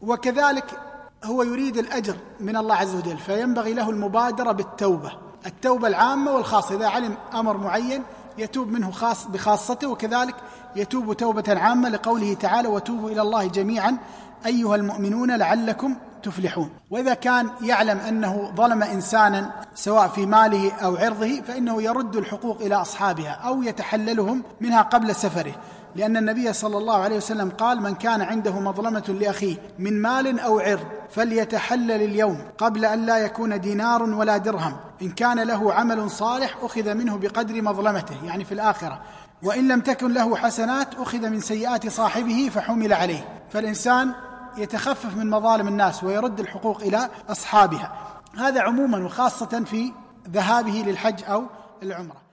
وكذلك هو يريد الأجر من الله عز وجل، فينبغي له المبادرة بالتوبة، التوبة العامة والخاصة. إذا علم أمر معين يتوب منه خاص بخاصته، وكذلك يتوب توبة عامة لقوله تعالى: وتوبوا إلى الله جميعا أيها المؤمنون لعلكم تفلحون. وإذا كان يعلم أنه ظلم إنسانا سواء في ماله أو عرضه فإنه يرد الحقوق إلى أصحابها أو يتحللهم منها قبل سفره، لأن النبي صلى الله عليه وسلم قال: من كان عنده مظلمة لأخيه من مال أو عرض فليتحلل اليوم قبل أن لا يكون دينار ولا درهم، إن كان له عمل صالح أخذ منه بقدر مظلمته، يعني في الآخرة، وإن لم تكن له حسنات أخذ من سيئات صاحبه فحمل عليه. فالإنسان يتخفف من مظالم الناس ويرد الحقوق إلى أصحابها، هذا عموما وخاصة في ذهابه للحج أو العمرة.